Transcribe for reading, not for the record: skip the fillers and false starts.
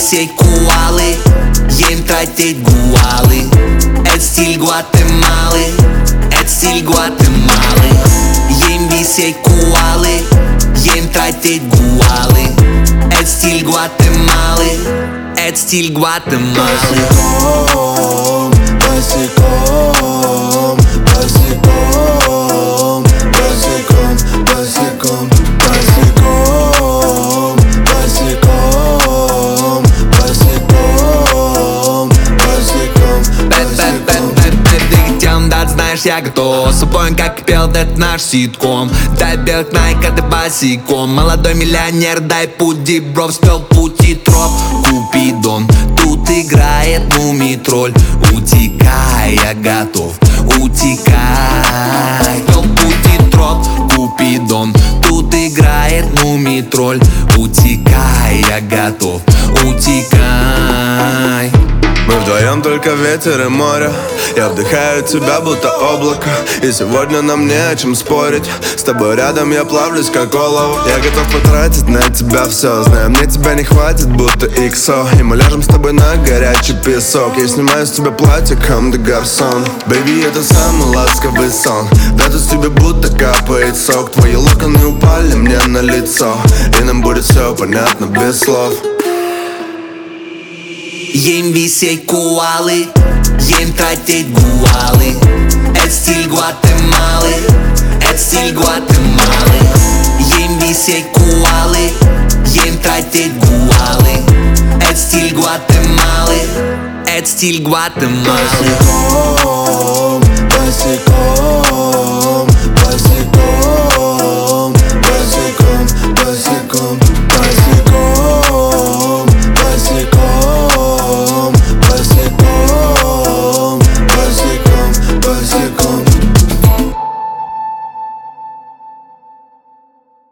висеть куалы, ем тратить гуалы. Это стиль Гватемалы, это стиль Гватемалы. Ем висеть куалы, ем тратить гуалы. Это стиль Гватемалы, это стиль Гватемалы. Босиком, босиком, босиком, босиком, босиком, босиком, босиком, босиком, босиком. Тем, да, знаешь, я готов. С собой, как пел, это наш ситком. Дай белых найка, ты босиком. Молодой миллионер, дай путь, дибров. Спел путь и троп, Купидон. Тут играет мумий-тролль. Утекай, я готов, утекай. Спел путь и троп, Купидон. Тут играет мумий-тролль. Утекай, я готов, утекай. Мы вдвоем только ветер и море. Я вдыхаю тебя, будто облако. И сегодня нам не о чем спорить. С тобой рядом я плавлюсь, как олово. Я готов потратить на тебя все. Знаю, мне тебя не хватит, будто XO. И мы ляжем с тобой на горячий песок. Я снимаю с тебя платье, come de garçon. Baby, это самый ласковый сон. Да тут с тебя будто капает сок. Твои локоны упали мне на лицо. И нам будет все понятно без слов. Ем висеть куалы, ем тратить гуалы. Это стиль Гватемалы, это стиль Гватемалы. Ем висеть куалы, ем тратить гуалы. Это стиль Гватемалы, это стиль Гватемалы.